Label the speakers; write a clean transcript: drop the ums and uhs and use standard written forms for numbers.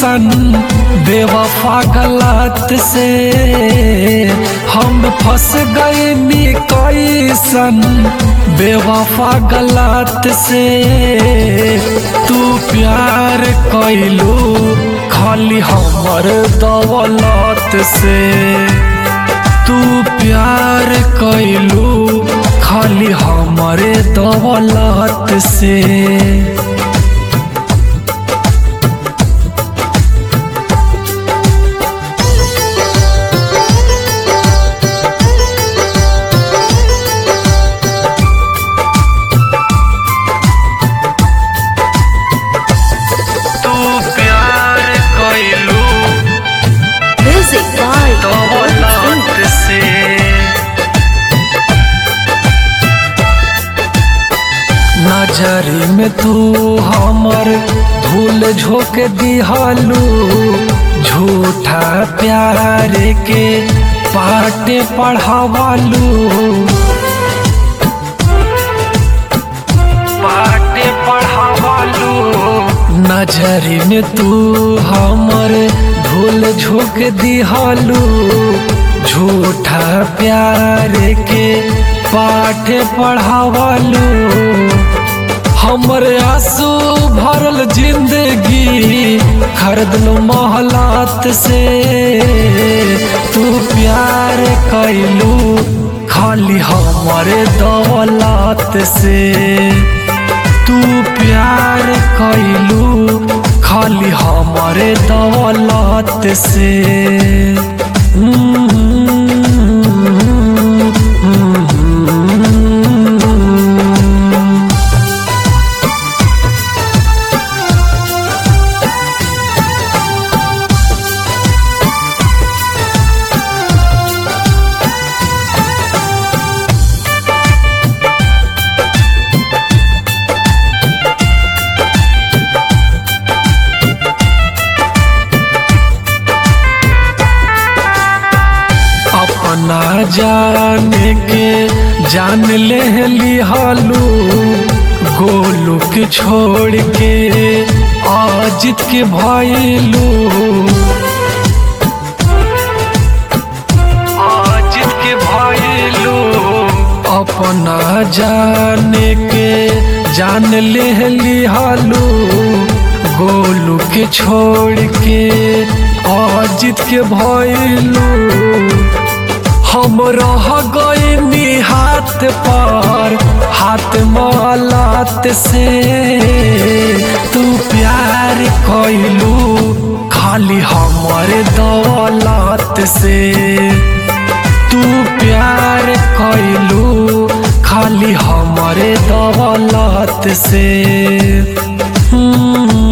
Speaker 1: कैसन बेवफा गलत से हम फंस गए कैसन बेवफा गलत से। तू प्यार कैलू खाली हमर दौलत से। तू प्यार कैलू खाली हमरे दौलत से। नजरी में तू हमर धूल झोंक दिहालू। झूठा प्यार के पाटे पढ़ावालू। पाटे पढ़ावालू। नजरी में तू हमर धूल झोंक दिहालू। झूठा प्यार के पाठ पढ़ावालू। हमर आंसू भरल जिंदगी खरीद लो मोहलत से। तू प्यार कैलू खाली हमरे दौलत से। तू प्यार कैलू खाली हमरे दौलत से। अपना जाने के जान ले लिहालू। गोलू के छोड़ के अजित के भइलू। अजित के भइलू। अपना जाने के जान ले लिहालू। गोलू के छोड़ के अजित के भइलू। हम रह गए हाथ पर हाथ मालत से। तू प्यार कैलू खाली हमरे दौलत से। तू प्यार कैलू खाली हमरे दौलत से।